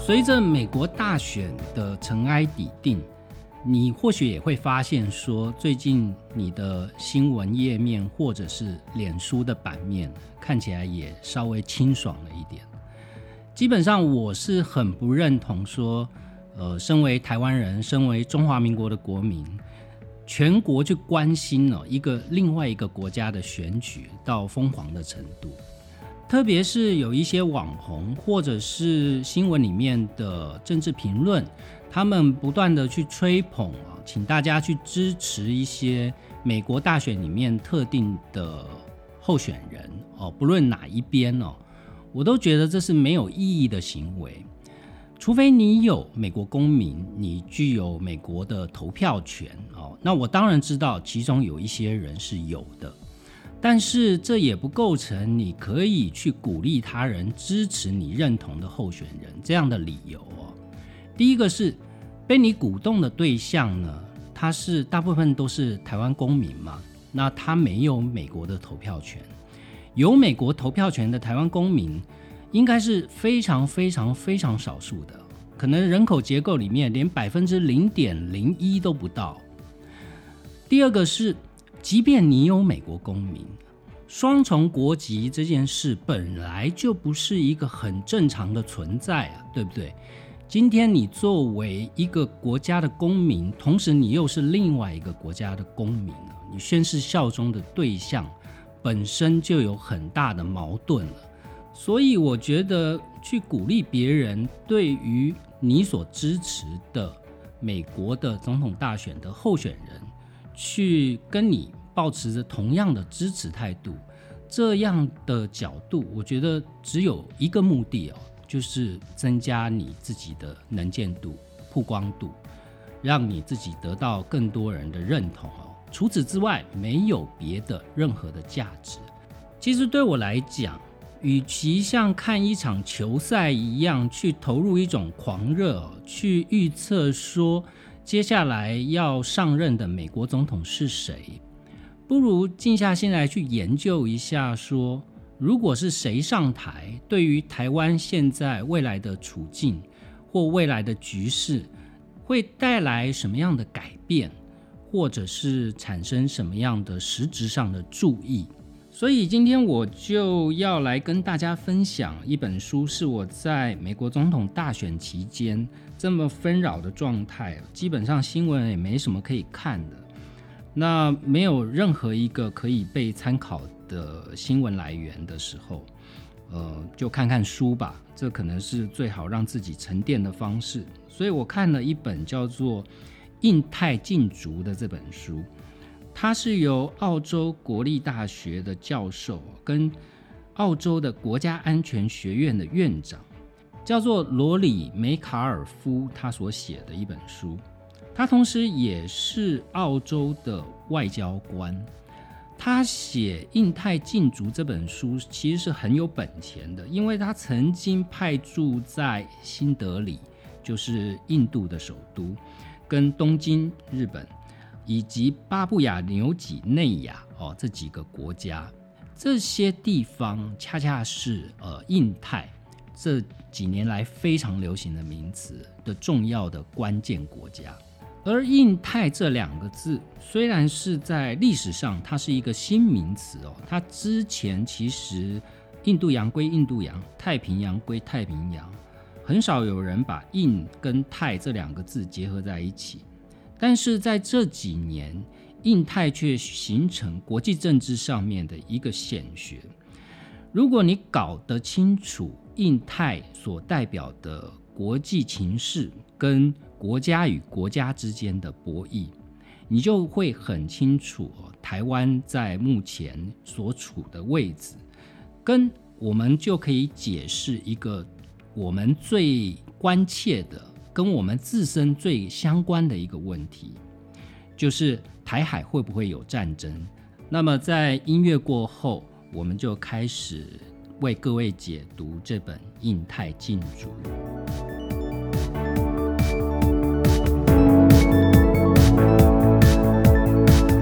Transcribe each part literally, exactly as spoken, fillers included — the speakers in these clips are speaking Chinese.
随着美国大选的尘埃底定，你或许也会发现说，最近你的新闻页面或者是脸书的版面看起来也稍微清爽了一点。基本上我是很不认同说，呃，身为台湾人，身为中华民国的国民，全国去关心哦一个另外一个国家的选举到疯狂的程度。特别是有一些网红或者是新闻里面的政治评论，他们不断的去吹捧，请大家去支持一些美国大选里面特定的候选人，不论哪一边，我都觉得这是没有意义的行为。除非你有美国公民，你具有美国的投票权，那我当然知道其中有一些人是有的，但是这也不构成你可以去鼓励他人支持你认同的候选人这样的理由哦。第一个是被你鼓动的对象呢，他是大部分都是台湾公民嘛，那他没有美国的投票权。有美国投票权的台湾公民应该是非常非常非常少数的，可能人口结构里面连 百分之零点零一 都不到。第二个是即便你有美国公民，双重国籍这件事本来就不是一个很正常的存在啊，对不对？今天你作为一个国家的公民，同时你又是另外一个国家的公民，你宣誓效忠的对象本身就有很大的矛盾了。所以我觉得去鼓励别人对于你所支持的美国的总统大选的候选人去跟你抱持着同样的支持态度，这样的角度我觉得只有一个目的哦，就是增加你自己的能见度、曝光度，让你自己得到更多人的认同哦。除此之外没有别的任何的价值。其实对我来讲，与其像看一场球赛一样去投入一种狂热，去预测说接下来要上任的美国总统是谁，不如静下心来去研究一下说，如果是谁上台，对于台湾现在未来的处境或未来的局势会带来什么样的改变，或者是产生什么样的实质上的注意。所以今天我就要来跟大家分享一本书，是我在美国总统大选期间这么纷扰的状态，基本上新闻也没什么可以看的，那没有任何一个可以被参考的新闻来源的时候，呃，就看看书吧，这可能是最好让自己沉淀的方式。所以我看了一本叫做《印太禁足》的这本书，它是由澳洲国立大学的教授跟澳洲的国家安全学院的院长，叫做罗里梅卡尔夫，他所写的一本书。他同时也是澳洲的外交官，他写《印太禁足》这本书其实是很有本钱的，因为他曾经派驻在新德里，就是印度的首都，跟东京日本以及巴布亚纽几内亚、哦、这几个国家，这些地方恰恰是、呃、印太这几年来非常流行的名词的重要的关键国家。而印太这两个字虽然是在历史上它是一个新名词哦，它之前其实印度洋归印度洋，太平洋归太平洋，很少有人把印跟太这两个字结合在一起。但是在这几年，印太却形成国际政治上面的一个显学。如果你搞得清楚印太所代表的国际情势跟国家与国家之间的博弈，你就会很清楚台湾在目前所处的位置，跟我们就可以解释一个我们最关切的跟我们自身最相关的一个问题，就是台海会不会有战争。那么在音乐过后，我们就开始为各位解读这本《印太禁足》。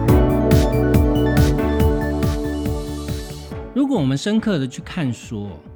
如果我们深刻的去看说，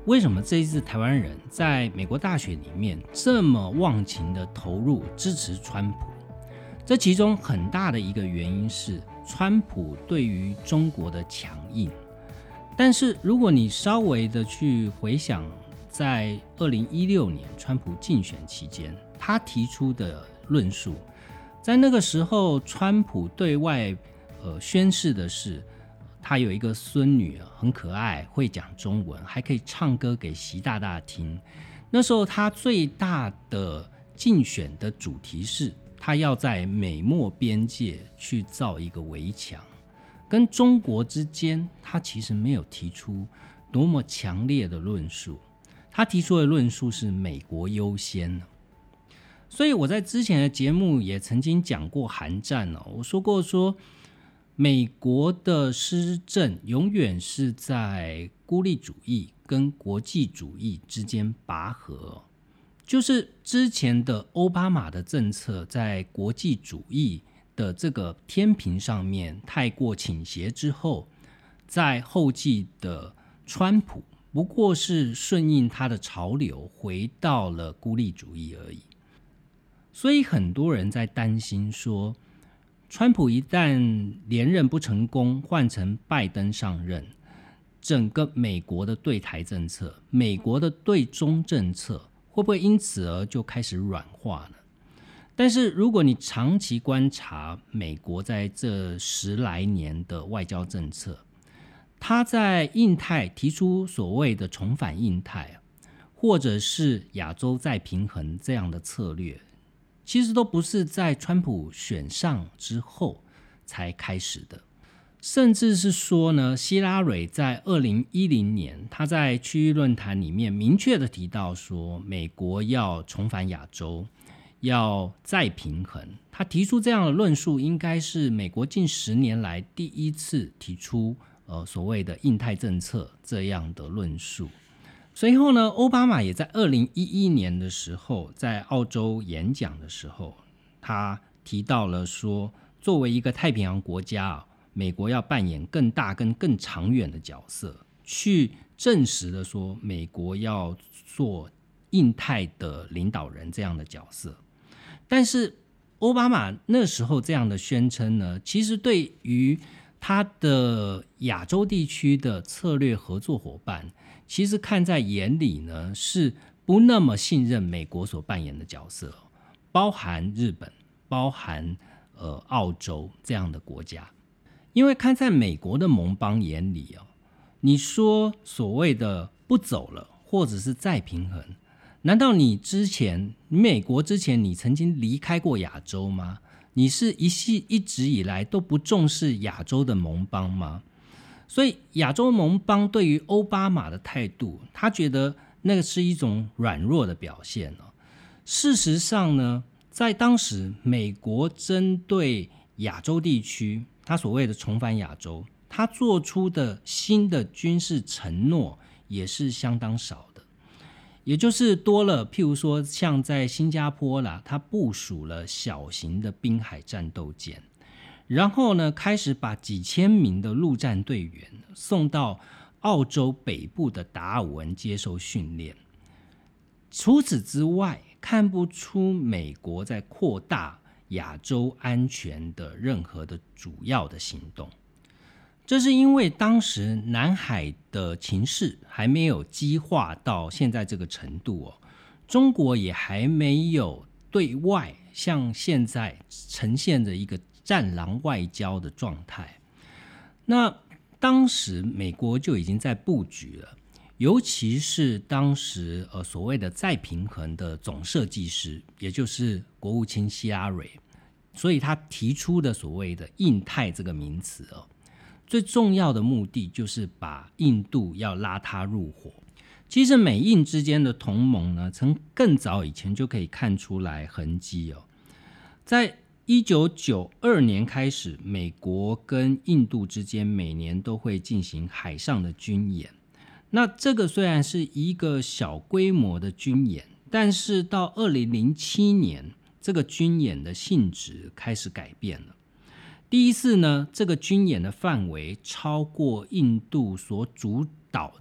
为什么这一次台湾人在美国大选里面这么忘情的投入支持川普？这其中很大的一个原因是川普对于中国的强硬。但是如果你稍微的去回想，在二零一六年川普竞选期间他提出的论述，在那个时候川普对外呃宣示的是他有一个孙女很可爱，会讲中文，还可以唱歌给习大大听。那时候他最大的竞选的主题是他要在美墨边界去造一个围墙，跟中国之间他其实没有提出多么强烈的论述，他提出的论述是美国优先。所以我在之前的节目也曾经讲过韩战，我说过说美国的施政永远是在孤立主义跟国际主义之间拔河，就是之前的奥巴马的政策在国际主义的这个天平上面太过倾斜之后，在后继的川普不过是顺应他的潮流回到了孤立主义而已。所以很多人在担心说，川普一旦连任不成功，换成拜登上任，整个美国的对台政策，美国的对中政策会不会因此而就开始软化呢？但是如果你长期观察美国在这十来年的外交政策，他在印太提出所谓的重返印太，或者是亚洲再平衡这样的策略，其实都不是在川普选上之后才开始的。甚至是说呢，希拉蕊在二零一零年他在区域论坛里面明确的提到说，美国要重返亚洲，要再平衡。他提出这样的论述，应该是美国近十年来第一次提出呃所谓的印太政策这样的论述。随后呢，奥巴马也在二零一一年的时候在澳洲演讲的时候，他提到了说，作为一个太平洋国家，美国要扮演更大跟更长远的角色，去证实了说美国要做印太的领导人这样的角色。但是奥巴马那时候这样的宣称呢，其实对于他的亚洲地区的策略合作伙伴，其实看在眼里呢，是不那么信任美国所扮演的角色，包含日本，包含呃澳洲这样的国家。因为看在美国的盟邦眼里哦，你说所谓的不走了，或者是再平衡，难道你之前美国之前你曾经离开过亚洲吗？你是一系一直以来都不重视亚洲的盟邦吗？所以亚洲盟邦对于奥巴马的态度，他觉得那个是一种软弱的表现。事实上呢，在当时美国针对亚洲地区，他所谓的重返亚洲，他做出的新的军事承诺也是相当少的，也就是多了譬如说像在新加坡啦，他部署了小型的滨海战斗舰，然后呢，开始把几千名的陆战队员送到澳洲北部的达尔文接受训练。除此之外，看不出美国在扩大亚洲安全的任何的主要的行动。这是因为当时南海的情势还没有激化到现在这个程度哦，中国也还没有对外像现在呈现着一个战狼外交的状态。那当时美国就已经在布局了，尤其是当时呃所谓的再平衡的总设计师，也就是国务卿希拉蕊，所以他提出的所谓的印太这个名词哦，最重要的目的就是把印度要拉他入伙。其实美印之间的同盟呢，从更早以前就可以看出来痕迹哦。在一九九二年开始，美国跟印度之间每年都会进行海上的军演。那这个虽然是一个小规模的军演，但是到二零零七年，这个军演的性质开始改变了。第一次呢，这个军演的范围超过印度所主导的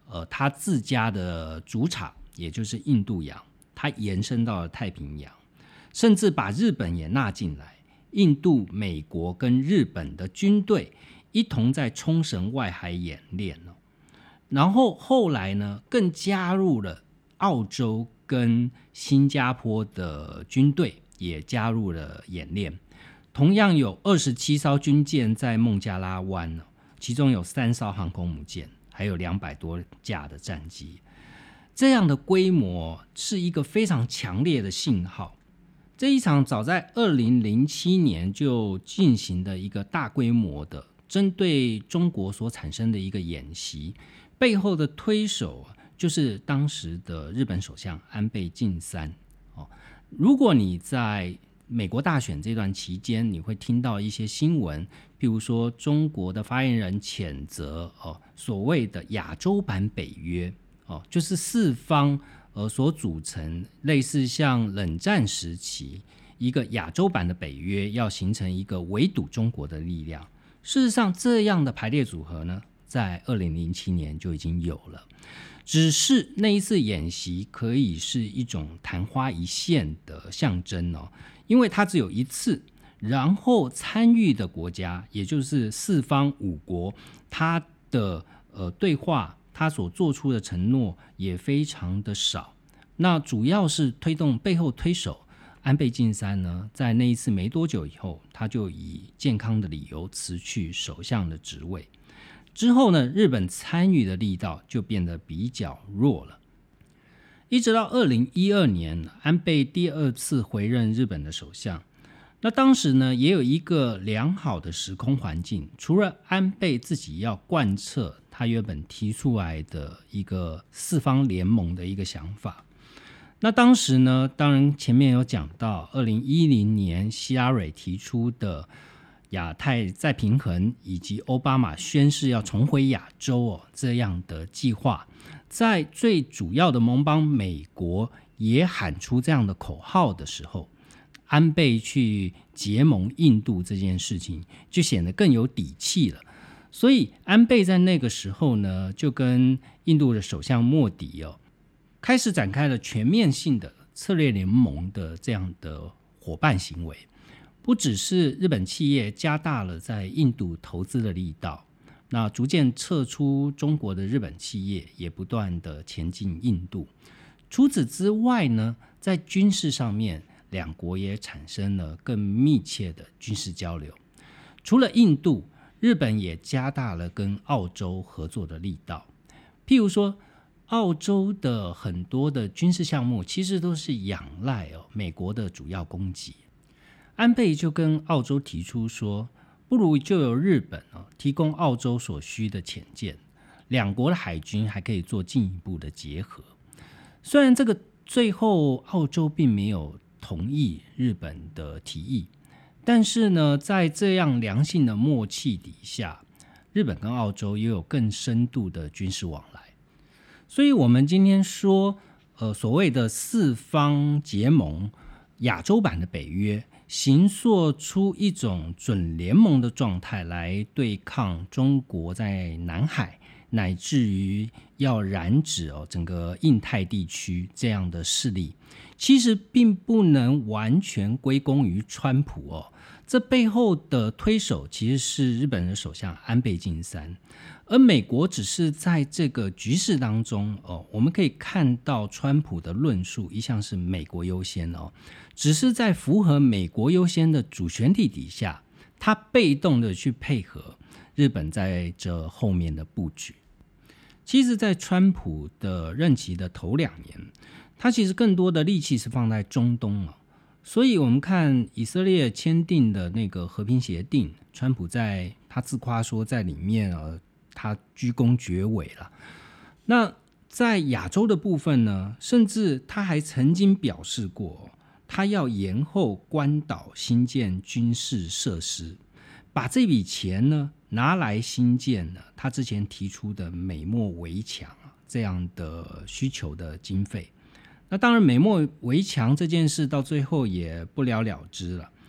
呃，他自家的主场，也就是印度洋，它延伸到了太平洋，甚至把日本也纳进来。印度、美国跟日本的军队一同在冲绳外海演练，然后后来呢，更加入了澳洲跟新加坡的军队，也加入了演练。同样有二十七艘军舰在孟加拉湾，其中有三艘航空母舰，还有两百多架的战机。这样的规模是一个非常强烈的信号。这一场早在二零零七年就进行的一个大规模的针对中国所产生的一个演习，背后的推手就是当时的日本首相安倍晋三。如果你在美国大选这段期间，你会听到一些新闻，譬如说中国的发言人谴责、哦、所谓的亚洲版北约、哦、就是四方呃所组成，类似像冷战时期一个亚洲版的北约，要形成一个围堵中国的力量。事实上，这样的排列组合呢，在二零零七年就已经有了，只是那一次演习可以是一种昙花一现的象征哦，因为它只有一次，然后参与的国家，也就是四方五国，它的呃对话，它所做出的承诺也非常的少。那主要是推动背后推手安倍晋三呢，在那一次没多久以后，他就以健康的理由辞去首相的职位。之后呢，日本参与的力道就变得比较弱了。一直到二零一二年，安倍第二次回任日本的首相。那当时呢，也有一个良好的时空环境，除了安倍自己要贯彻他原本提出来的一个四方联盟的一个想法。那当时呢，当然前面有讲到二零一零年希拉蕊提出的亚太再平衡，以及奥巴马宣誓要重回亚洲、哦、这样的计划，在最主要的盟邦美国也喊出这样的口号的时候，安倍去结盟印度这件事情就显得更有底气了。所以安倍在那个时候呢，就跟印度的首相莫迪哦，开始展开了全面性的策略联盟的这样的伙伴行为。不只是日本企业加大了在印度投资的力道，那逐渐撤出中国的日本企业也不断的前进印度。除此之外呢，在军事上面，两国也产生了更密切的军事交流。除了印度，日本也加大了跟澳洲合作的力道。譬如说，澳洲的很多的军事项目其实都是仰赖、哦、美国的主要供给。安倍就跟澳洲提出说，不如就由日本、哦、提供澳洲所需的潜舰，两国的海军还可以做进一步的结合。虽然这个最后澳洲并没有同意日本的提议，但是呢，在这样良性的默契底下，日本跟澳洲也有更深度的军事往来。所以我们今天说，呃，所谓的四方结盟，亚洲版的北约，形塑出一种准联盟的状态来对抗中国在南海乃至于要染指、哦、整个印太地区这样的势力，其实并不能完全归功于川普哦。这背后的推手其实是日本的首相安倍晋三，而美国只是在这个局势当中哦，我们可以看到川普的论述一向是美国优先哦，只是在符合美国优先的主旋律底下，他被动的去配合日本在这后面的布局。其实在川普的任期的头两年，他其实更多的力气是放在中东哦。所以我们看以色列签订的那个和平协定，川普在他自夸说在里面、呃、他居功厥伟了。那在亚洲的部分呢，甚至他还曾经表示过，他要延后关岛新建军事设施，把这笔钱呢拿来新建了他之前提出的美墨围墙这样的需求的经费。那当然美墨围墙这件事到最后也不了了之了，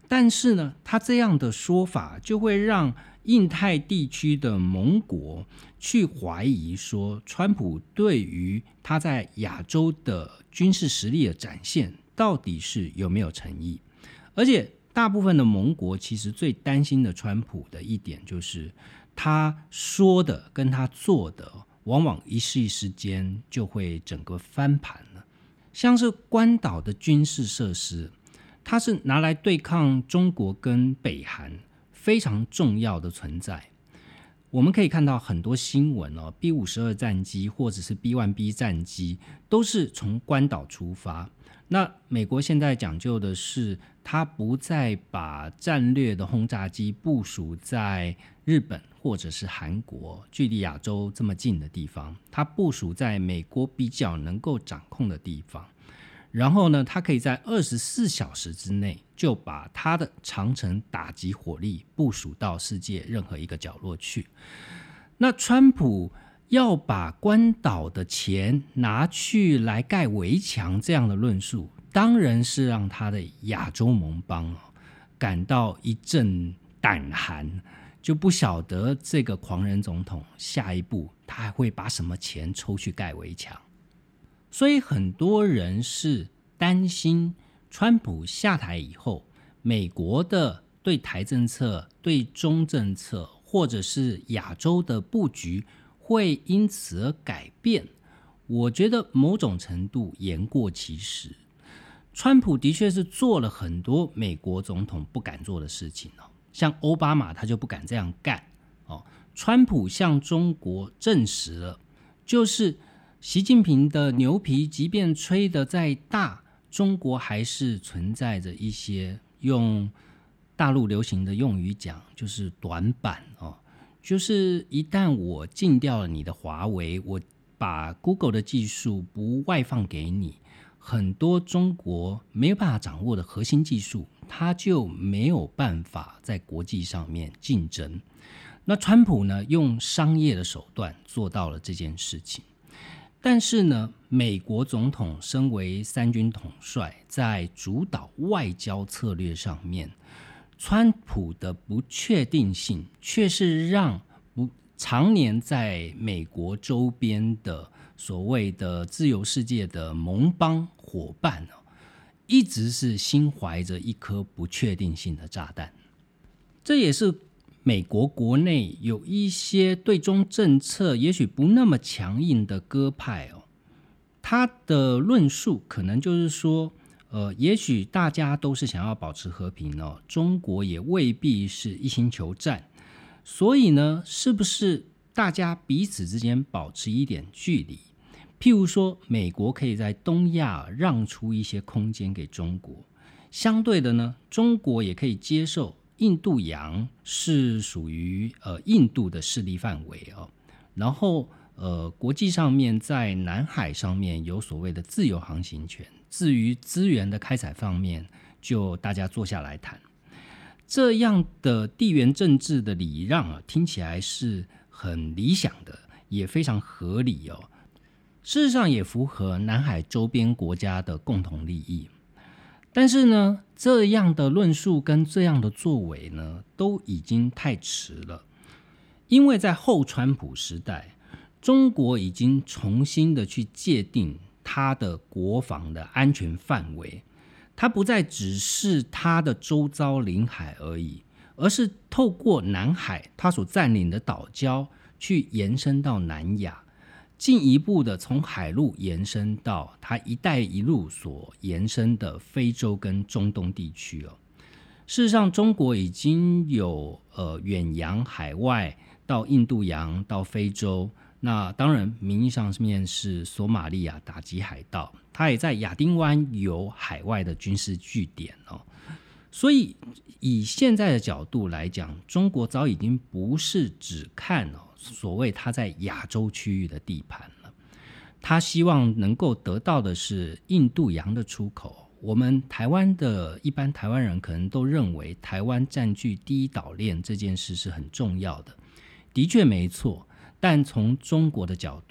但是呢，他这样的说法就会让印太地区的盟国去怀疑说，川普对于他在亚洲的军事实力的展现到底是有没有诚意。而且大部分的盟国其实最担心的川普的一点就是他说的跟他做的往往一时一时间就会整个翻盘了。像是关岛的军事设施，它是拿来对抗中国跟北韩非常重要的存在。我们可以看到很多新闻哦 ，B 五十二 战机或者是 B 一 B 战机都是从关岛出发。那美国现在讲究的是，它不再把战略的轰炸机部署在日本或者是韩国，距离亚洲这么近的地方，它部署在美国比较能够掌控的地方。然后呢，它可以在二十四小时之内就把它的长程打击火力部署到世界任何一个角落去。那川普要把关岛的钱拿去来盖围墙，这样的论述当然是让他的亚洲盟邦感到一阵胆寒，就不晓得这个狂人总统下一步他还会把什么钱抽去盖围墙。所以很多人是担心川普下台以后，美国的对台政策、对中政策或者是亚洲的布局会因此而改变。我觉得某种程度言过其实，川普的确是做了很多美国总统不敢做的事情，像奥巴马他就不敢这样干。川普向中国证实了，就是习近平的牛皮即便吹得再大，中国还是存在着一些，用大陆流行的用语讲就是短板哦，就是一旦我禁掉了你的华为，我把 Google 的技术不外放给你，很多中国没有办法掌握的核心技术，它就没有办法在国际上面竞争。那川普呢，用商业的手段做到了这件事情。但是呢，美国总统身为三军统帅，在主导外交策略上面，川普的不确定性却是让不常年在美国周边的所谓的自由世界的盟邦伙伴，一直是心怀着一颗不确定性的炸弹。这也是美国国内有一些对中政策也许不那么强硬的鸽派哦，他的论述可能就是说，呃，也许大家都是想要保持和平哦，中国也未必是一心求战，所以呢，是不是大家彼此之间保持一点距离？譬如说，美国可以在东亚让出一些空间给中国，相对的呢，中国也可以接受印度洋是属于呃印度的势力范围哦，然后呃国际上面在南海上面有所谓的自由航行权，至于资源的开采方面，就大家坐下来谈。这样的地缘政治的礼让啊，听起来是很理想的，也非常合理哦。事实上也符合南海周边国家的共同利益。但是呢，这样的论述跟这样的作为呢，都已经太迟了。因为在后川普时代，中国已经重新的去界定它的国防的安全范围，它不再只是它的周遭领海而已，而是透过南海它所占领的岛礁去延伸到南亚，进一步的从海路延伸到它一带一路所延伸的非洲跟中东地区哦。事实上，中国已经有呃远洋海外到印度洋到非洲，那当然名义上面是索马利亚打击海盗，它也在亚丁湾有海外的军事据点哦。所以以现在的角度来讲，中国早已经不是只看哦所谓他在亚洲区域的地盘了，他希望能够得到的是印度洋的出口。我们台湾的一般台湾人可能都认为台湾占据第一岛链这件事是很重要的，的确没错，但从中国的角度，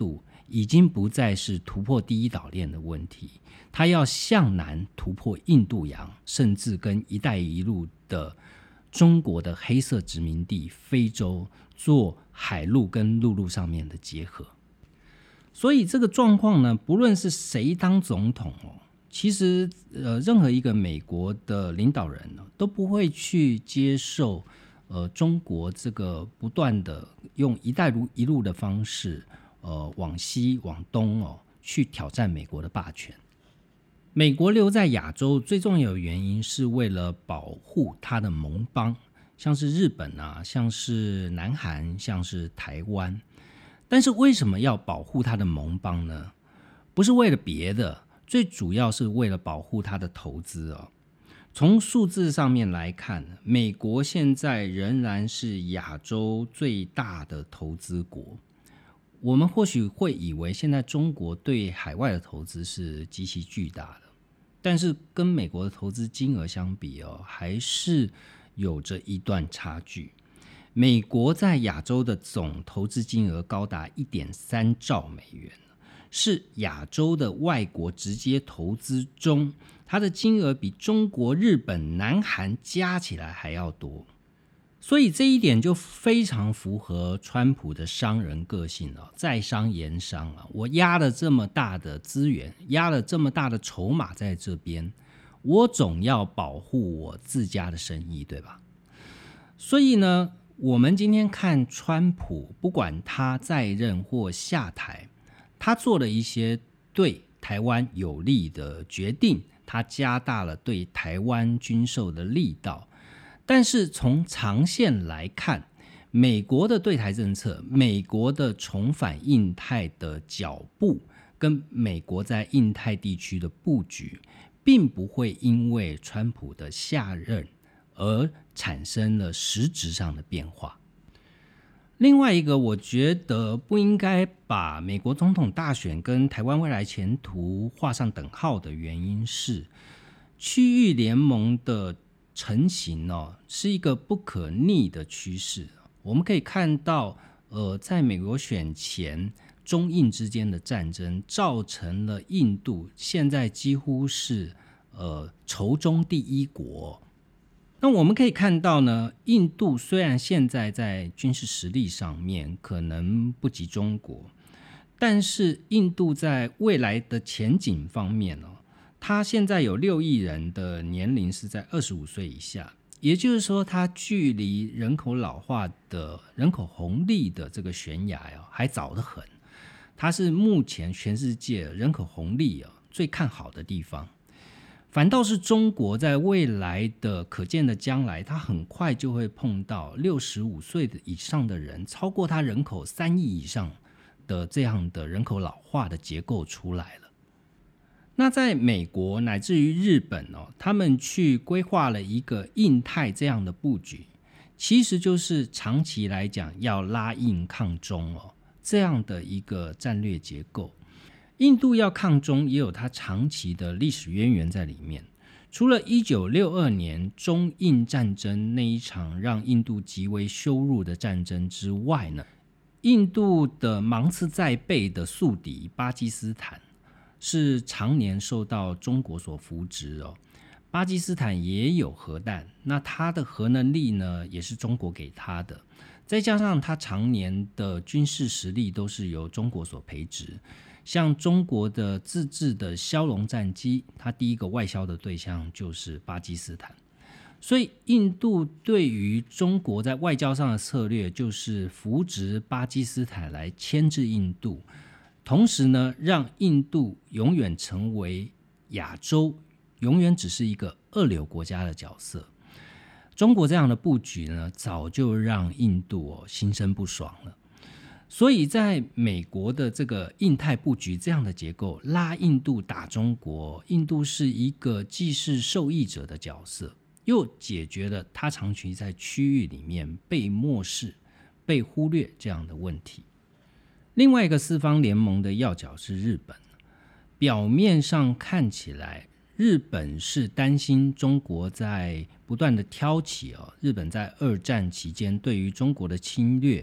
已经不再是突破第一岛链的问题，它要向南突破印度洋，甚至跟一带一路的中国的黑色殖民地非洲做海陆跟陆路上面的结合。所以这个状况呢，不论是谁当总统哦，其实呃，任何一个美国的领导人呢，都不会去接受呃中国这个不断的用一带一路的方式，呃往西往东哦去挑战美国的霸权。美国留在亚洲最重要的原因是为了保护它的盟邦，像是日本啊，像是南韩，像是台湾。但是为什么要保护它的盟邦呢？不是为了别的，最主要是为了保护它的投资哦。从数字上面来看，美国现在仍然是亚洲最大的投资国。我们或许会以为现在中国对海外的投资是极其巨大的，但是跟美国的投资金额相比哦，还是有着一段差距。美国在亚洲的总投资金额高达 一点三兆美元，是亚洲的外国直接投资中，它的金额比中国、日本、南韩加起来还要多。所以这一点就非常符合川普的商人个性了，在商言商啊，我压了这么大的资源，压了这么大的筹码在这边，我总要保护我自家的生意，对吧？所以呢，我们今天看川普，不管他在任或下台，他做了一些对台湾有利的决定，他加大了对台湾军售的力道。但是从长线来看，美国的对台政策，美国的重返印太的脚步，跟美国在印太地区的布局，并不会因为川普的下任而产生了实质上的变化。另外一个，我觉得不应该把美国总统大选跟台湾未来前途画上等号的原因是，区域联盟的成型哦，是一个不可逆的趋势。我们可以看到，呃，在美国选前，中印之间的战争造成了印度现在几乎是呃仇中第一国。那我们可以看到呢，印度虽然现在在军事实力上面可能不及中国，但是印度在未来的前景方面哦，它现在有六亿人的年龄是在二十五岁以下，也就是说，它距离人口老化的人口红利的这个悬崖哦还早得很。它是目前全世界人口红利哦最看好的地方。反倒是中国在未来的可见的将来，它很快就会碰到六十五岁以上的人，超过它人口三亿以上的这样的人口老化的结构出来了。那在美国乃至于日本哦，他们去规划了一个印太这样的布局，其实就是长期来讲要拉印抗中哦这样的一个战略结构。印度要抗中也有它长期的历史渊源在里面。除了一九六二年中印战争那一场让印度极为羞辱的战争之外呢，印度的芒刺在背的宿敌巴基斯坦是常年受到中国所扶植哦。巴基斯坦也有核弹，那它的核能力呢也是中国给它的，再加上它常年的军事实力都是由中国所培植。像中国的自制的枭龙战机，它第一个外销的对象就是巴基斯坦。所以印度对于中国在外交上的策略就是扶植巴基斯坦来牵制印度，同时呢，让印度永远成为亚洲永远只是一个二流国家的角色。中国这样的布局呢，早就让印度、哦、心生不爽了。所以在美国的这个印太布局这样的结构，拉印度打中国，印度是一个既是受益者的角色，又解决了它长期在区域里面被漠视、被忽略这样的问题。另外一个四方联盟的要角是日本，表面上看起来日本是担心中国在不断的挑起、哦、日本在二战期间对于中国的侵略，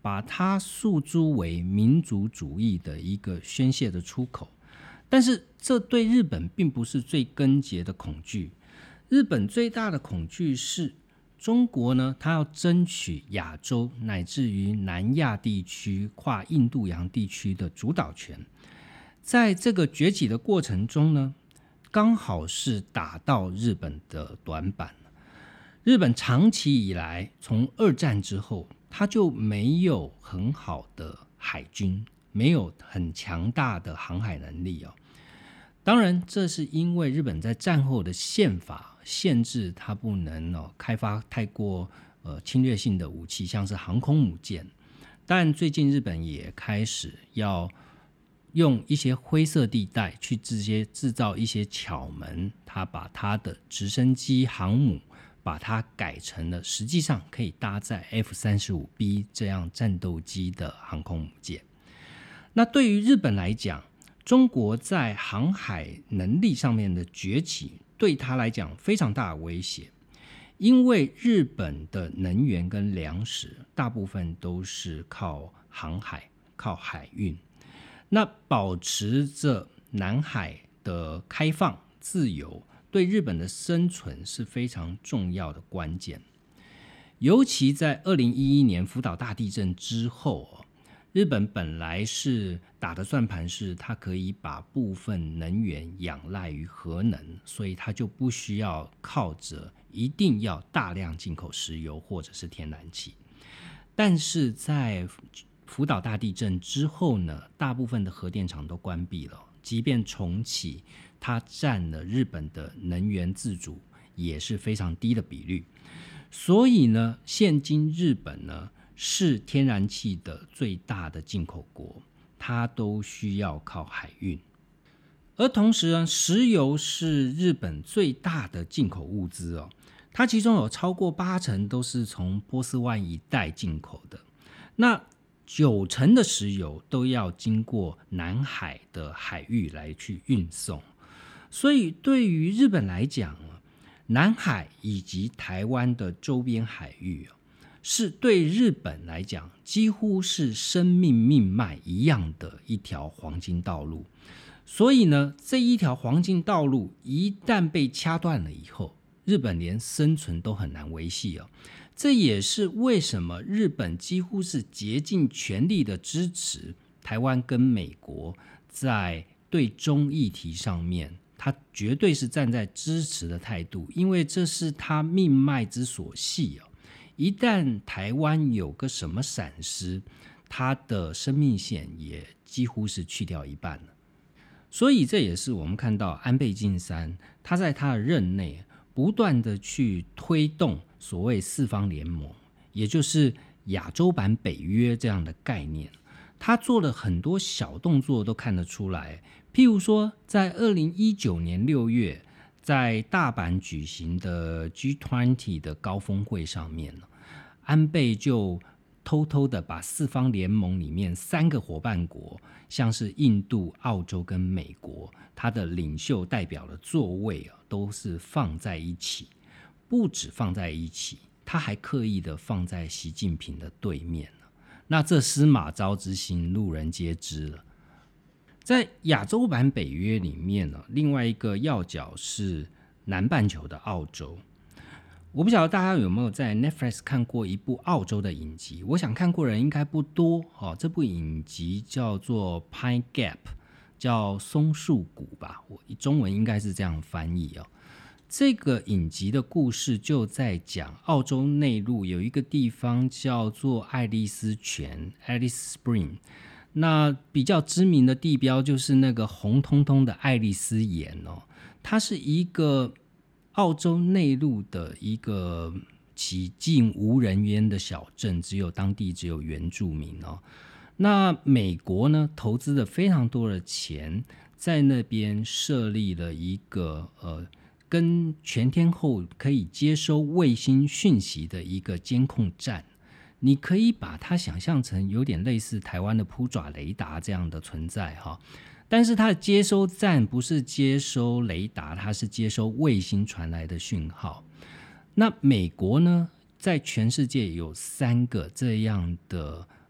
把它诉诸为民族主义的一个宣泄的出口。但是这对日本并不是最根结的恐惧，日本最大的恐惧是中国呢，它要争取亚洲乃至于南亚地区、跨印度洋地区的主导权。在这个崛起的过程中呢，刚好是打到日本的短板。日本长期以来，从二战之后，它就没有很好的海军，没有很强大的航海能力哦。当然，这是因为日本在战后的宪法限制它不能、哦、开发太过、呃、侵略性的武器，像是航空母舰。但最近日本也开始要用一些灰色地带去直接制造一些巧门，它把它的直升机航母把它改成了实际上可以搭载 F 三十五 B 这样战斗机的航空母舰。那对于日本来讲，中国在航海能力上面的崛起对他来讲非常大的威胁，因为日本的能源跟粮食大部分都是靠航海、靠海运。那保持着南海的开放自由，对日本的生存是非常重要的关键。尤其在二零一一年福岛大地震之后，日本本来是打的算盘是它可以把部分能源仰赖于核能，所以它就不需要靠着一定要大量进口石油或者是天然气。但是在福岛大地震之后呢，大部分的核电厂都关闭了，即便重启，它占了日本的能源自主也是非常低的比率。所以呢，现今日本呢是天然气的最大的进口国，它都需要靠海运。而同时呢，石油是日本最大的进口物资哦，它其中有超过八成都是从波斯湾一带进口的。那九成的石油都要经过南海的海域来去运送，所以对于日本来讲，南海以及台湾的周边海域是对日本来讲几乎是生命命脉一样的一条黄金道路。所以呢，这一条黄金道路一旦被掐断了以后，日本连生存都很难维系哦。这也是为什么日本几乎是竭尽全力的支持台湾跟美国在对中议题上面，他绝对是站在支持的态度，因为这是他命脉之所系哦。一旦台湾有个什么闪失，他的生命线也几乎是去掉一半了。所以这也是我们看到安倍晋三他在他的任内不断的去推动所谓四方联盟，也就是亚洲版北约这样的概念。他做了很多小动作都看得出来，譬如说在二零一九年六月在大阪举行的 G 二十 的高峰会上面，安倍就偷偷的把四方联盟里面三个伙伴国，像是印度、澳洲跟美国，他的领袖代表的座位都是放在一起。不止放在一起，他还刻意的放在习近平的对面。那这司马昭之心，路人皆知了。在亚洲版北约里面呢，另外一个要角是南半球的澳洲。我不晓得大家有没有在 Netflix 看过一部澳洲的影集，我想看过的人应该不多、哦、这部影集叫做 Pine Gap， 叫松树谷吧，我中文应该是这样翻译哦。这个影集的故事就在讲澳洲内陆有一个地方叫做爱丽丝泉 Alice Spring， 那比较知名的地标就是那个红彤彤的爱丽丝岩哦，它是一个澳洲内陆的一个几近无人烟的小镇，只有当地只有原住民哦。那美国呢，投资了非常多的钱，在那边设立了一个呃。跟全天候可以接收卫星讯息的一个监控站，你可以把它想象成有点类似台湾的扑爪雷达这样的存在哈。但是它的接收站不是接收雷达，它是接收卫星传来的讯号。那美国呢，在全世界有三个这样的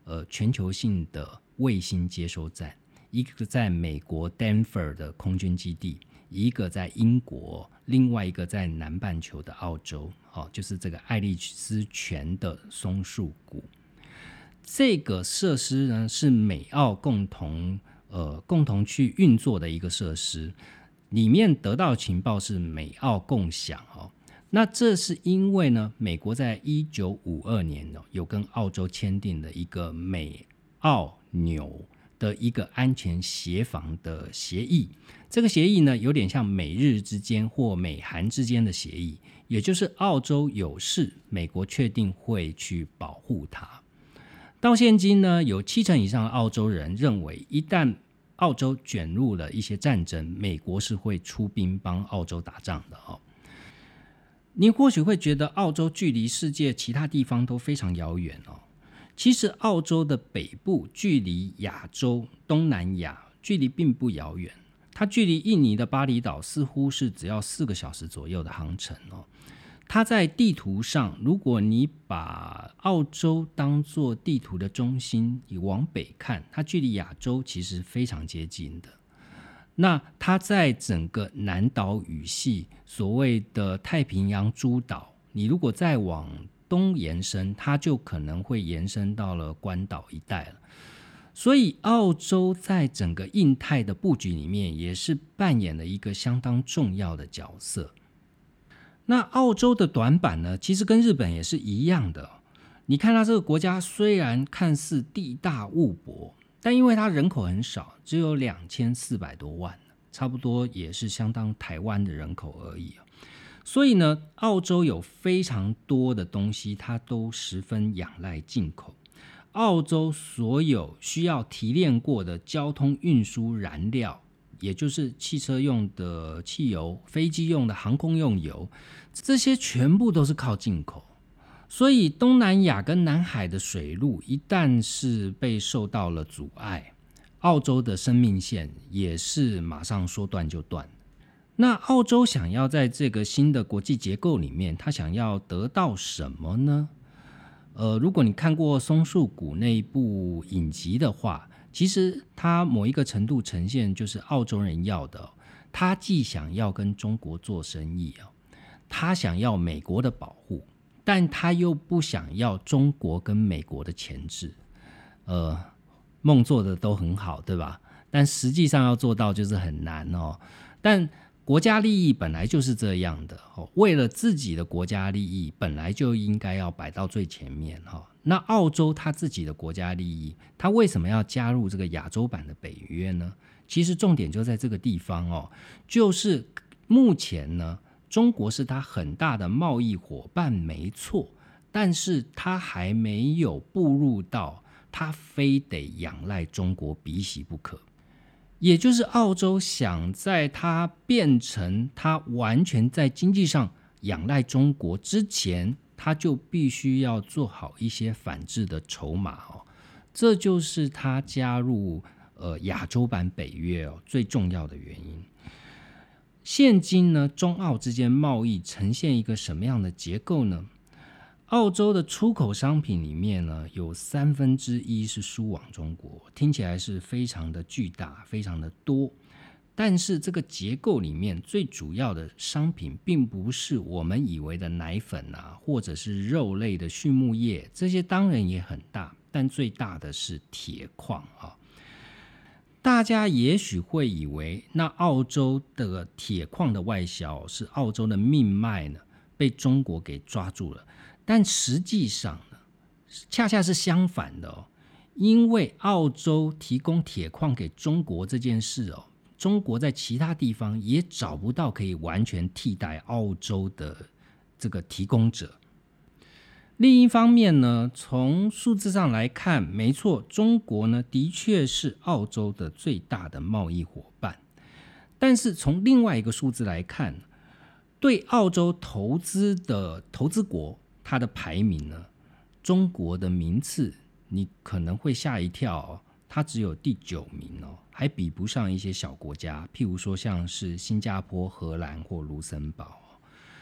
呃全球性的卫星接收站，一个在美国丹佛的空军基地，一个在英国，另外一个在南半球的澳洲，哦，就是这个爱丽丝泉的松树谷。这个设施呢是美澳共同呃共同去运作的一个设施，里面得到情报是美澳共享哦。那这是因为呢，美国在一九五二年哦有跟澳洲签订了一个美澳纽的一个安全协防的协议。这个协议呢有点像美日之间或美韩之间的协议，也就是澳洲有事，美国确定会去保护它。到现今呢，有七成以上的澳洲人认为，一旦澳洲卷入了一些战争，美国是会出兵帮澳洲打仗的哦。您或许会觉得澳洲距离世界其他地方都非常遥远哦。其实澳洲的北部距离亚洲、东南亚距离并不遥远，它距离印尼的巴厘岛似乎是只要四个小时左右的航程哦。它在地图上，如果你把澳洲当作地图的中心，你往北看，它距离亚洲其实非常接近的。那它在整个南岛语系，所谓的太平洋诸岛，你如果再往东延伸，它就可能会延伸到了关岛一带了。所以澳洲在整个印太的布局里面，也是扮演了一个相当重要的角色。那澳洲的短板呢，其实跟日本也是一样的。你看它这个国家虽然看似地大物博，但因为它人口很少，只有两千四百多万，差不多也是相当台湾的人口而已。所以呢，澳洲有非常多的东西它都十分仰赖进口。澳洲所有需要提炼过的交通运输燃料，也就是汽车用的汽油、飞机用的航空用油，这些全部都是靠进口。所以东南亚跟南海的水路一旦是被受到了阻碍，澳洲的生命线也是马上说断就断。那澳洲想要在这个新的国际结构里面，它想要得到什么呢？呃，如果你看过松树谷那一部影集的话，其实它某一个程度呈现就是澳洲人要的、哦，他既想要跟中国做生意、哦、他想要美国的保护，但他又不想要中国跟美国的钳制。呃，梦做的都很好，对吧？但实际上要做到就是很难哦。但国家利益本来就是这样的、哦、为了自己的国家利益，本来就应该要摆到最前面、哦、那澳洲他自己的国家利益，他为什么要加入这个亚洲版的北约呢？其实重点就在这个地方哦，就是目前呢，中国是他很大的贸易伙伴没错，但是他还没有步入到他非得仰赖中国鼻息不可。也就是澳洲想在它变成它完全在经济上仰赖中国之前，它就必须要做好一些反制的筹码哦。这就是它加入呃亚洲版北约哦最重要的原因。现今呢，中澳之间贸易呈现一个什么样的结构呢？澳洲的出口商品里面呢，有三分之一是输往中国，听起来是非常的巨大，非常的多。但是这个结构里面最主要的商品，并不是我们以为的奶粉啊，或者是肉类的畜牧业，这些当然也很大，但最大的是铁矿啊。大家也许会以为，那澳洲的铁矿的外销是澳洲的命脉呢，被中国给抓住了。但实际上呢，恰恰是相反的哦。因为澳洲提供铁矿给中国这件事哦，中国在其他地方也找不到可以完全替代澳洲的这个提供者。另一方面呢，从数字上来看，没错，中国呢的确是澳洲的最大的贸易伙伴。但是从另外一个数字来看，对澳洲投资的投资国，它的排名呢，中国的名次你可能会吓一跳哦，它只有第九名哦，还比不上一些小国家，譬如说像是新加坡、荷兰或卢森堡。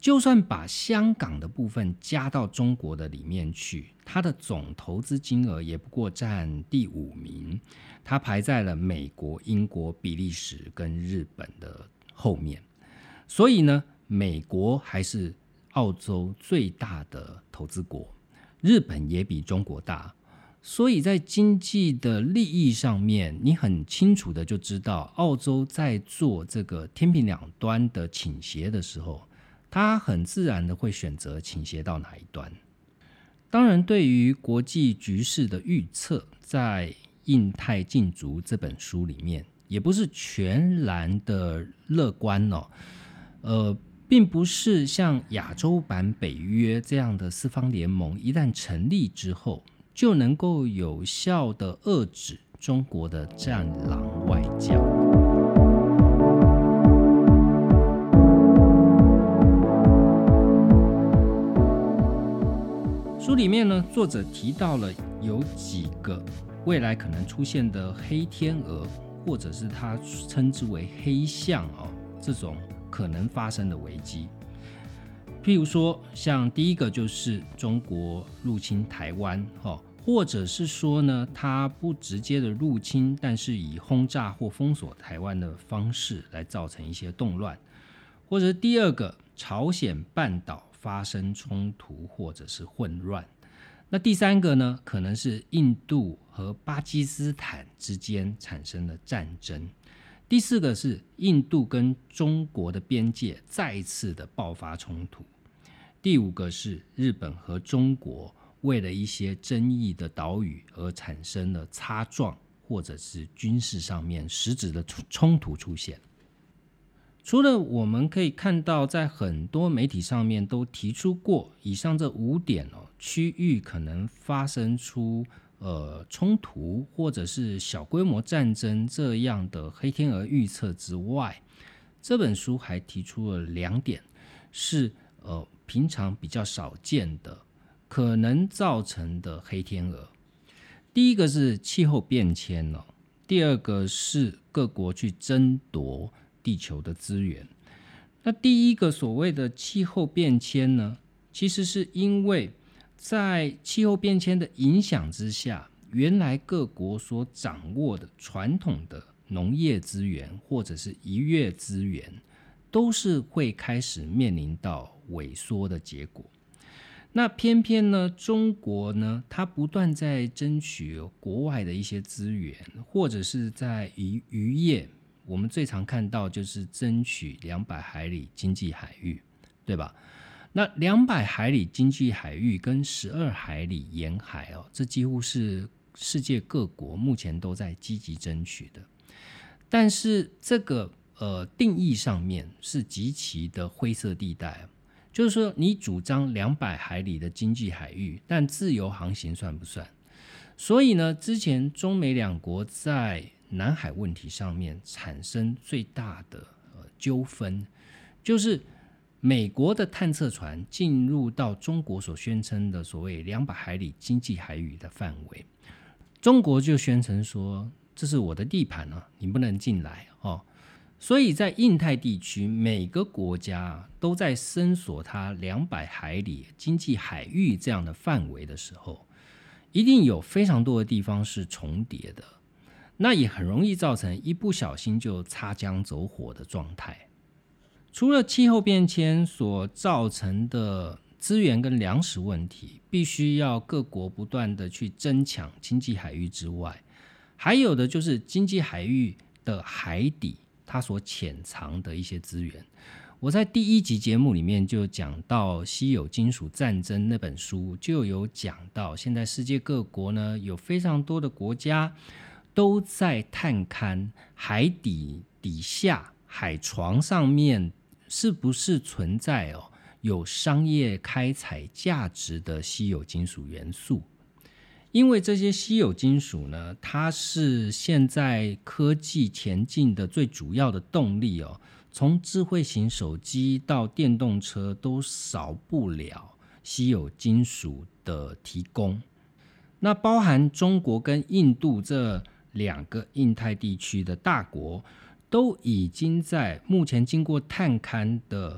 就算把香港的部分加到中国的里面去，它的总投资金额也不过占第五名，它排在了美国、英国、比利时跟日本的后面。所以呢，美国还是澳洲最大的投资国，日本也比中国大。所以在经济的利益上面，你很清楚的就知道，澳洲在做这个天平两端的倾斜的时候，它很自然的会选择倾斜到哪一端。当然，对于国际局势的预测，在《印太竞逐》这本书里面，也不是全然的乐观哦。呃，并不是像亚洲版北约这样的四方联盟一旦成立之后，就能够有效的遏制中国的战狼外交。书里面呢，作者提到了有几个未来可能出现的黑天鹅，或者是他称之为黑象哦，这种可能发生的危机。譬如说，像第一个就是中国入侵台湾，或者是说呢，它不直接的入侵，但是以轰炸或封锁台湾的方式来造成一些动乱。或者第二个，朝鲜半岛发生冲突或者是混乱。那第三个呢，可能是印度和巴基斯坦之间产生了战争。第四个是印度跟中国的边界再一次的爆发冲突。第五个是日本和中国为了一些争议的岛屿而产生了擦撞，或者是军事上面实质的冲突出现。除了我们可以看到在很多媒体上面都提出过以上这五点哦，区域可能发生出呃冲突或者是小规模战争这样的黑天鹅预测之外，这本书还提出了两点是呃平常比较少见的可能造成的黑天鹅。第一个是气候变迁哦，第二个是各国去争夺地球的资源。那第一个所谓的气候变迁呢，其实是因为在气候变迁的影响之下，原来各国所掌握的传统的农业资源或者是渔业资源，都是会开始面临到萎缩的结果。那偏偏呢，中国呢，它不断在争取国外的一些资源，或者是在渔渔业，我们最常看到就是争取两百海里经济海域，对吧？那两百海里经济海域跟十二海里沿海哦，这几乎是世界各国目前都在积极争取的。但是这个呃定义上面是极其的灰色地带，就是说你主张两百海里的经济海域，但自由航行算不算？所以呢，之前中美两国在南海问题上面产生最大的、呃、纠纷，就是美国的探测船进入到中国所宣称的所谓两百海里经济海域的范围，中国就宣称说这是我的地盘啊，你不能进来哦。所以在印太地区，每个国家都在伸索它两百海里经济海域这样的范围的时候，一定有非常多的地方是重叠的，那也很容易造成一不小心就擦枪走火的状态。除了气候变迁所造成的资源跟粮食问题，必须要各国不断的去争抢经济海域之外，还有的就是经济海域的海底它所潜藏的一些资源。我在第一集节目里面就讲到稀有金属战争那本书，就有讲到现在世界各国呢，有非常多的国家都在探勘海底底下海床上面是不是存在哦有商业开采价值的稀有金属元素。因为这些稀有金属呢，它是现在科技前进的最主要的动力哦。从智慧型手机到电动车都少不了稀有金属的提供。那包含中国跟印度这两个印太地区的大国，都已经在目前经过探勘的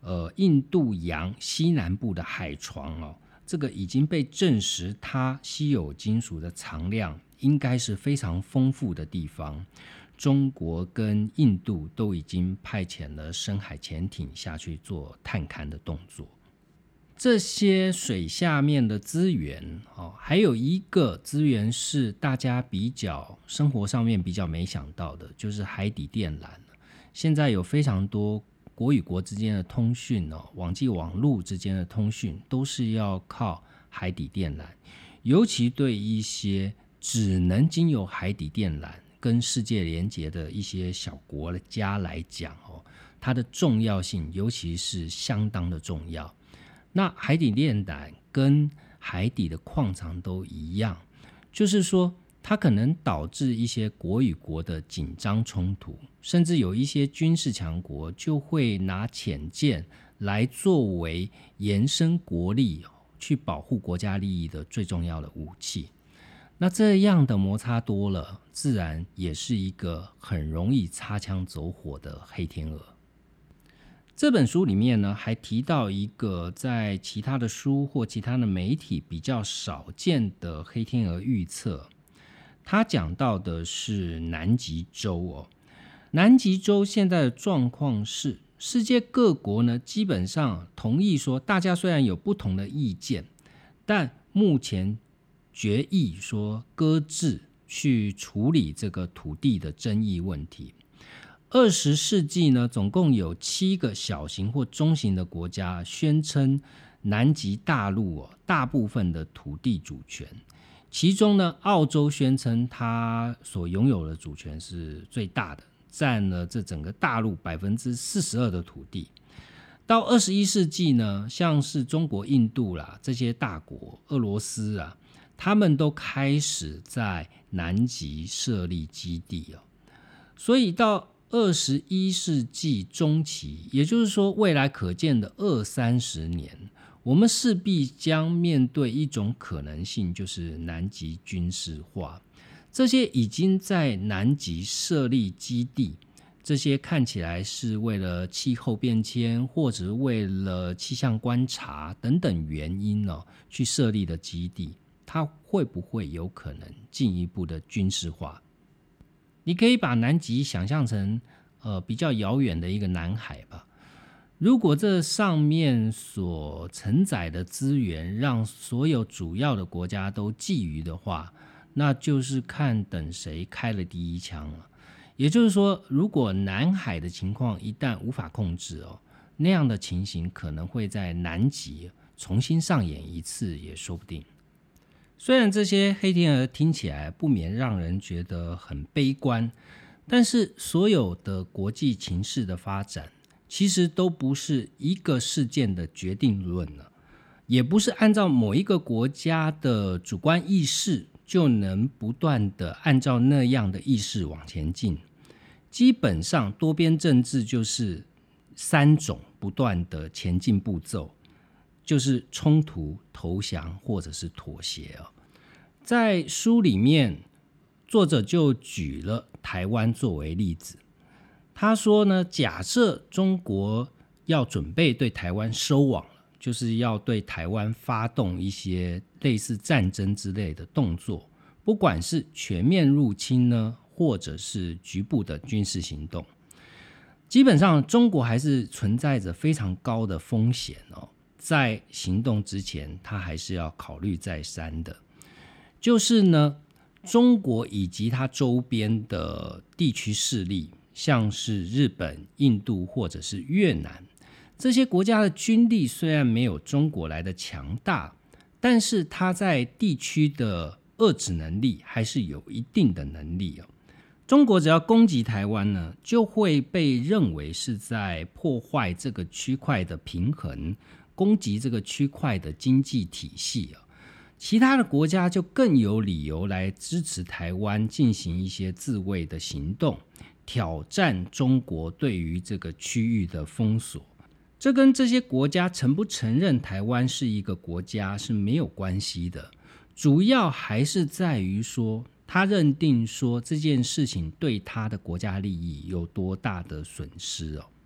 呃印度洋西南部的海床哦，这个已经被证实它稀有金属的藏量应该是非常丰富的地方。中国跟印度都已经派遣了深海潜艇下去做探勘的动作。这些水下面的资源、哦、还有一个资源是大家比较生活上面比较没想到的，就是海底电缆。现在有非常多国与国之间的通讯、哦、网际网路之间的通讯都是要靠海底电缆，尤其对一些只能经由海底电缆跟世界连结的一些小国家来讲、哦、它的重要性尤其是相当的重要。那海底电缆跟海底的矿藏都一样，就是说它可能导致一些国与国的紧张冲突，甚至有一些军事强国就会拿潜舰来作为延伸国力、去保护国家利益的最重要的武器。那这样的摩擦多了，自然也是一个很容易擦枪走火的黑天鹅。这本书里面呢，还提到一个在其他的书或其他的媒体比较少见的黑天鹅预测。他讲到的是南极洲哦。南极洲现在的状况是，世界各国呢基本上同意说，大家虽然有不同的意见，但目前决议说搁置去处理这个土地的争议问题。二十世纪呢，总共有七个小型或中型的国家宣称南极大陆、哦、大部分的土地主权。其中呢，澳洲宣称它所拥有的主权是最大的，占了这整个大陆 百分之四十二 的土地。到二十一世纪呢，像是中国、印度啦这些大国，俄罗斯啊，他们都开始在南极设立基地、哦、所以到二十一世纪中期，也就是说未来可见的二三十年，我们势必将面对一种可能性，就是南极军事化。这些已经在南极设立基地，这些看起来是为了气候变迁或者为了气象观察等等原因、哦、去设立的基地，它会不会有可能进一步的军事化？你可以把南极想象成呃比较遥远的一个南海吧。如果这上面所承载的资源让所有主要的国家都觊觎的话，那就是看等谁开了第一枪了。也就是说，如果南海的情况一旦无法控制哦，那样的情形可能会在南极重新上演一次也说不定。虽然这些黑天鹅听起来不免让人觉得很悲观，但是所有的国际情势的发展其实都不是一个事件的决定论了，也不是按照某一个国家的主观意识就能不断的按照那样的意识往前进。基本上多边政治就是三种不断的前进步骤，就是冲突、投降或者是妥协、哦、在书里面作者就举了台湾作为例子。他说呢，假设中国要准备对台湾收网了，就是要对台湾发动一些类似战争之类的动作，不管是全面入侵呢，或者是局部的军事行动，基本上中国还是存在着非常高的风险哦。在行动之前，他还是要考虑再三的。就是呢，中国以及它周边的地区势力，像是日本、印度或者是越南，这些国家的军力虽然没有中国来的强大，但是它在地区的遏制能力还是有一定的能力、哦、中国只要攻击台湾呢，就会被认为是在破坏这个区块的平衡，攻击这个区块的经济体系、哦、其他的国家就更有理由来支持台湾进行一些自卫的行动，挑战中国对于这个区域的封锁。这跟这些国家承不承认台湾是一个国家是没有关系的，主要还是在于说他认定说这件事情对他的国家利益有多大的损失哦。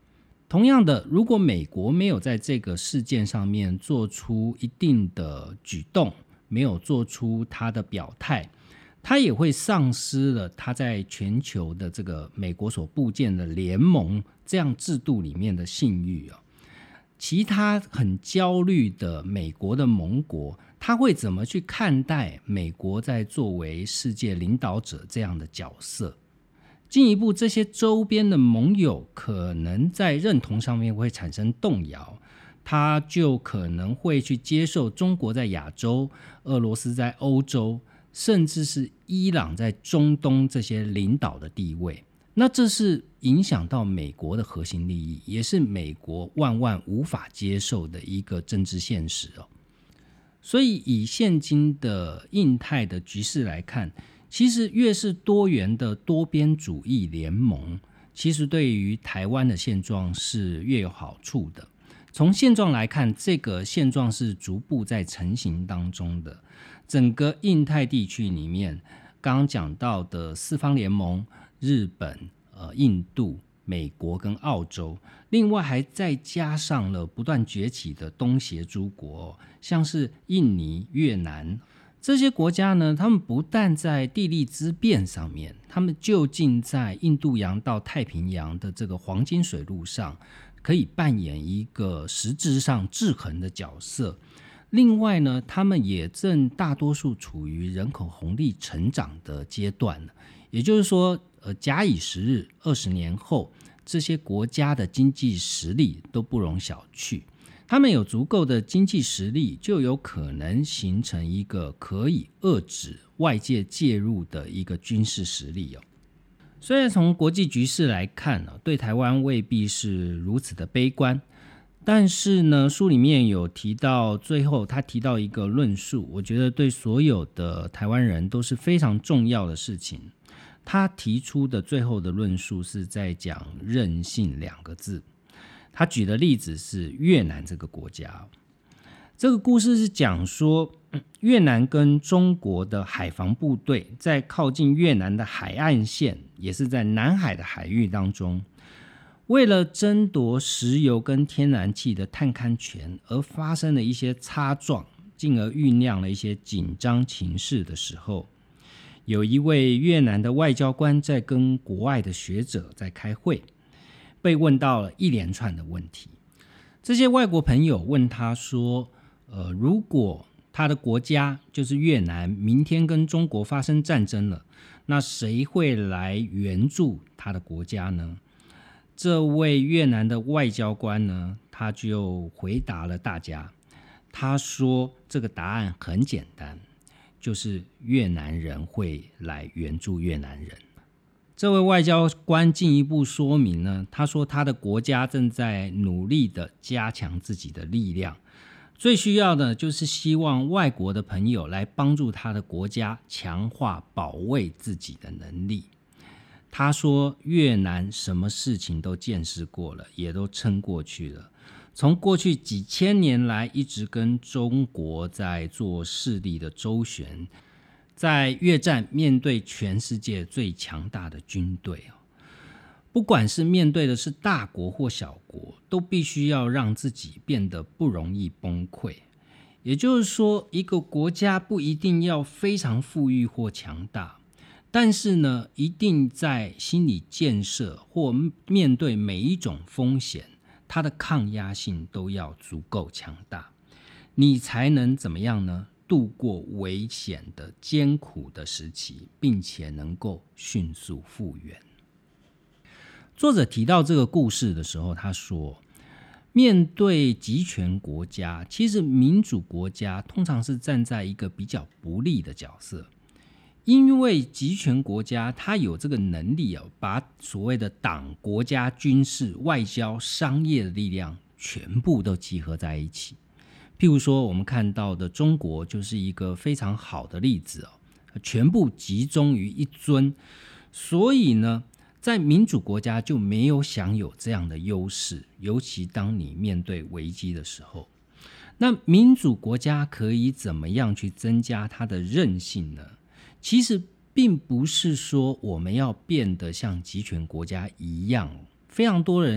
同样的，如果美国没有在这个事件上面做出一定的举动，没有做出他的表态，他也会丧失了他在全球的这个美国所布建的联盟这样制度里面的信誉哦。其他很焦虑的美国的盟国，他会怎么去看待美国在作为世界领导者这样的角色？进一步，这些周边的盟友可能在认同上面会产生动摇，他就可能会去接受中国在亚洲、俄罗斯在欧洲，甚至是伊朗在中东这些领导的地位。那这是影响到美国的核心利益，也是美国万万无法接受的一个政治现实哦。所以以现今的印太的局势来看，其实越是多元的多边主义联盟，其实对于台湾的现状是越有好处的。从现状来看，这个现状是逐步在成型当中的。整个印太地区里面，刚刚讲到的四方联盟，日本、呃、印度、美国跟澳洲，另外还再加上了不断崛起的东协诸国，像是印尼、越南这些国家呢，他们不但在地利之便上面，他们就近在印度洋到太平洋的这个黄金水路上，可以扮演一个实质上制衡的角色。另外呢，他们也正大多数处于人口红利成长的阶段，也就是说，呃，假以时日，二十年后，这些国家的经济实力都不容小觑。他们有足够的经济实力，就有可能形成一个可以遏制外界介入的一个军事实力哦。虽然从国际局势来看，对台湾未必是如此的悲观，但是呢，书里面有提到，最后他提到一个论述，我觉得对所有的台湾人都是非常重要的事情。他提出的最后的论述是在讲韧性两个字。他举的例子是越南这个国家，这个故事是讲说，越南跟中国的海防部队在靠近越南的海岸线，也是在南海的海域当中，为了争夺石油跟天然气的探勘权而发生了一些擦撞，进而酝酿了一些紧张情势的时候，有一位越南的外交官在跟国外的学者在开会，被问到了一连串的问题。这些外国朋友问他说，呃，如果他的国家就是越南明天跟中国发生战争了，那谁会来援助他的国家呢？这位越南的外交官呢，他就回答了大家，他说这个答案很简单，就是越南人会来援助越南人。这位外交官进一步说明呢，他说他的国家正在努力的加强自己的力量，最需要的就是希望外国的朋友来帮助他的国家强化保卫自己的能力。他说越南什么事情都见识过了，也都撑过去了，从过去几千年来一直跟中国在做势力的周旋，在越战面对全世界最强大的军队，不管是面对的是大国或小国，都必须要让自己变得不容易崩溃。也就是说，一个国家不一定要非常富裕或强大，但是呢，一定在心理建设或面对每一种风险，它的抗压性都要足够强大，你才能怎么样呢？度过危险的艰苦的时期，并且能够迅速复原。作者提到这个故事的时候，他说，面对集权国家，其实民主国家通常是站在一个比较不利的角色，因为集权国家它有这个能力、哦、把所谓的党、国家、军事、外交、商业的力量全部都集合在一起。譬如说我们看到的中国就是一个非常好的例子、哦、全部集中于一尊，所以呢，在民主国家就没有享有这样的优势，尤其当你面对危机的时候。那民主国家可以怎么样去增加它的韧性呢？其实并不是说我们要变得像集权国家一样，非常多人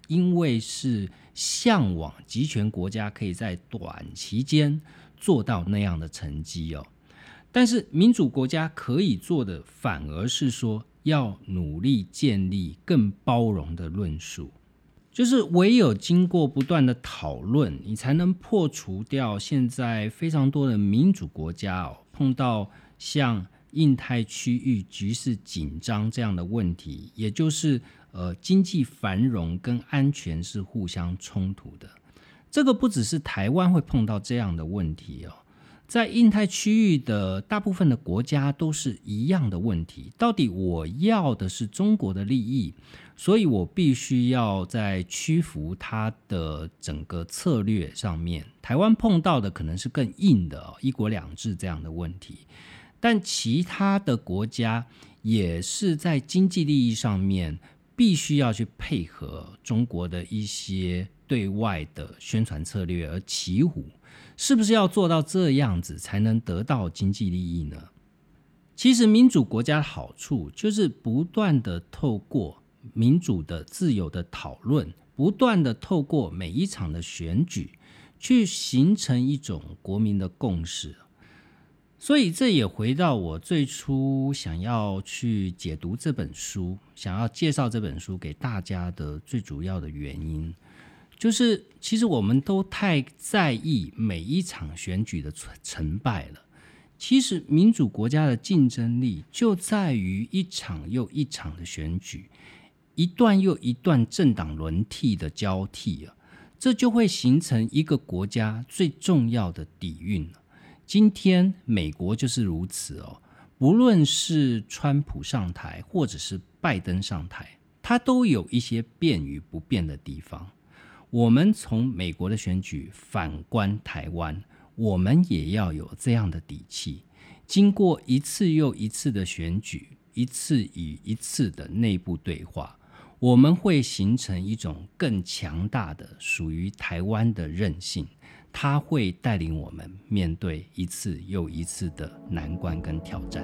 因为是向往集权国家可以在短期间做到那样的成绩哦。但是民主国家可以做的反而是说要努力建立更包容的论述，就是唯有经过不断的讨论，你才能破除掉现在非常多的民主国家哦，碰到像印太区域局势紧张这样的问题，也就是呃经济繁荣跟安全是互相冲突的。这个不只是台湾会碰到这样的问题哦，在印太区域的大部分的国家都是一样的问题。到底我要的是中国的利益，所以我必须要在屈服它的整个策略上面。台湾碰到的可能是更硬的、哦、一国两制这样的问题，但其他的国家也是在经济利益上面必须要去配合中国的一些对外的宣传策略而骑虎。是不是要做到这样子才能得到经济利益呢？其实民主国家的好处就是不断的透过民主的自由的讨论，不断的透过每一场的选举去形成一种国民的共识。所以这也回到我最初想要去解读这本书，想要介绍这本书给大家的最主要的原因，就是其实我们都太在意每一场选举的成败了。其实民主国家的竞争力就在于一场又一场的选举，一段又一段政党轮替的交替啊，这就会形成一个国家最重要的底蕴。今天美国就是如此哦，不论是川普上台或者是拜登上台，它都有一些变与不变的地方。我们从美国的选举反观台湾，我们也要有这样的底气。经过一次又一次的选举，一次与一次的内部对话，我们会形成一种更强大的属于台湾的韧性，它会带领我们面对一次又一次的难关跟挑战。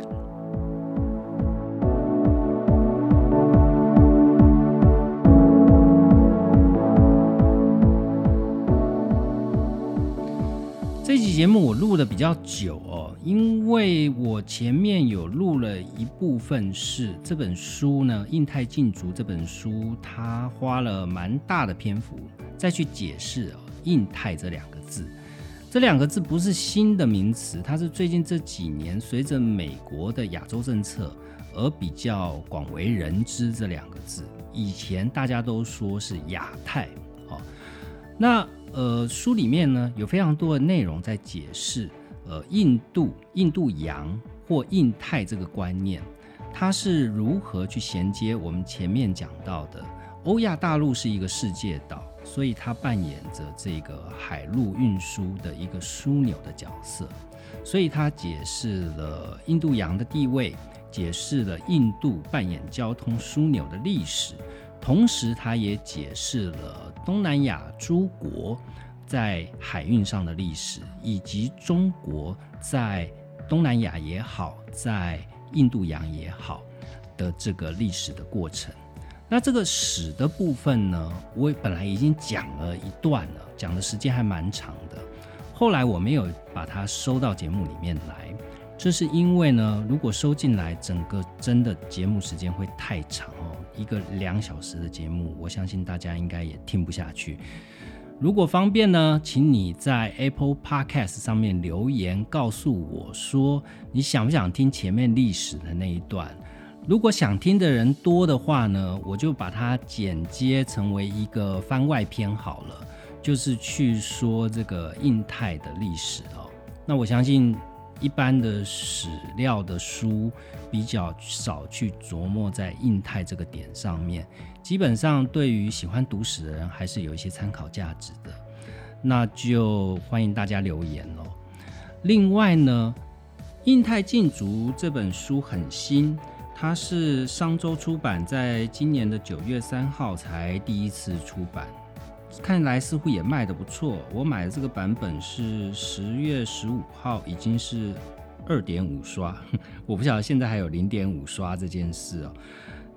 这期节目我录的比较久哦，因为我前面有录了一部分是这本书呢，《印太竞逐》这本书，它花了蛮大的篇幅再去解释哦，印太这两个字。这两个字不是新的名词，它是最近这几年随着美国的亚洲政策而比较广为人知这两个字。以前大家都说是亚太哦，那呃，书里面呢有非常多的内容在解释，呃，印度、印度洋或印太这个观念，它是如何去衔接我们前面讲到的欧亚大陆是一个世界岛，所以它扮演着这个海陆运输的一个枢纽的角色，所以它解释了印度洋的地位，解释了印度扮演交通枢纽的历史。同时它也解释了东南亚诸国在海运上的历史，以及中国在东南亚也好，在印度洋也好的这个历史的过程。那这个史的部分呢，我本来已经讲了一段了，讲的时间还蛮长的，后来我没有把它收到节目里面来，这是因为呢，如果收进来，整个真的节目时间会太长哦，一个两小时的节目，我相信大家应该也听不下去。如果方便呢，请你在 Apple Podcast 上面留言告诉我说，你想不想听前面历史的那一段？如果想听的人多的话呢，我就把它剪接成为一个番外篇好了，就是去说这个印太的历史哦。那我相信一般的史料的书比较少去琢磨在印太这个点上面，基本上对于喜欢读史的人还是有一些参考价值的，那就欢迎大家留言咯。另外呢，《印太竞逐》这本书很新，它是商周出版，在今年的九月三号才第一次出版，看来似乎也卖得不错。我买的这个版本是十月十五号，已经是 二点五 刷，我不晓得现在还有 零点五 刷这件事哦。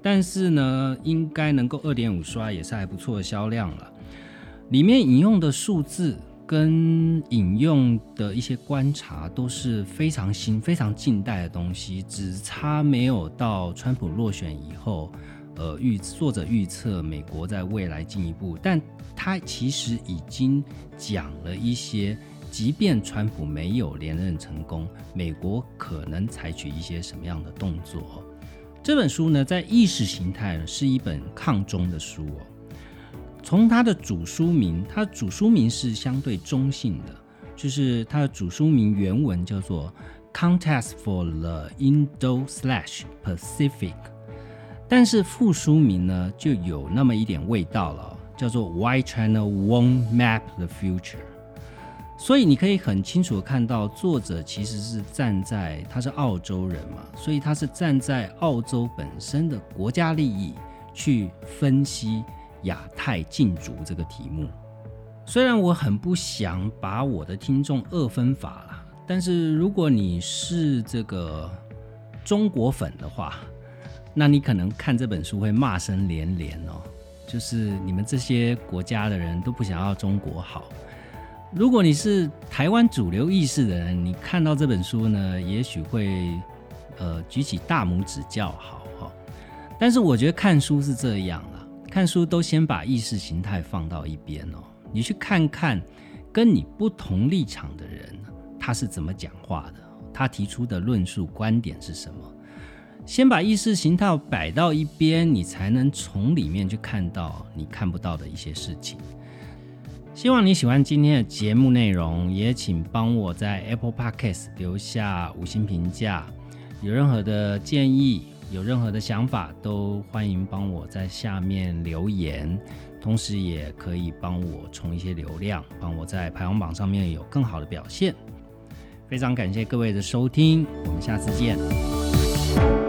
但是呢，应该能够 二点五 刷也是还不错的销量了。里面引用的数字跟引用的一些观察都是非常新、非常近代的东西，只差没有到川普落选以后，呃，预作者预测美国在未来进一步，但他其实已经讲了一些，即便川普没有连任成功，美国可能采取一些什么样的动作。这本书呢，在意识形态呢是一本抗中的书哦。从它的主书名，它的主书名是相对中性的，就是它的主书名原文叫做 Contest for the Indo-Pacific， 但是副书名呢就有那么一点味道了，叫做 Why China Won't Map the Future。 所以你可以很清楚的看到，作者其实是站在，他是澳洲人嘛，所以他是站在澳洲本身的国家利益去分析亚太竞逐这个题目。虽然我很不想把我的听众二分法啦，但是如果你是这个中国粉的话，那你可能看这本书会骂声连连哦，就是你们这些国家的人都不想要中国好。如果你是台湾主流意识的人，你看到这本书呢，也许会呃举起大拇指叫好哈。但是我觉得看书是这样啦，看书都先把意识形态放到一边哦，你去看看跟你不同立场的人他是怎么讲话的，他提出的论述观点是什么。先把意识形态摆到一边，你才能从里面去看到你看不到的一些事情。希望你喜欢今天的节目内容，也请帮我在 Apple Podcast 留下五星评价。有任何的建议，有任何的想法，都欢迎帮我在下面留言，同时也可以帮我冲一些流量，帮我在排行榜上面有更好的表现。非常感谢各位的收听，我们下次见。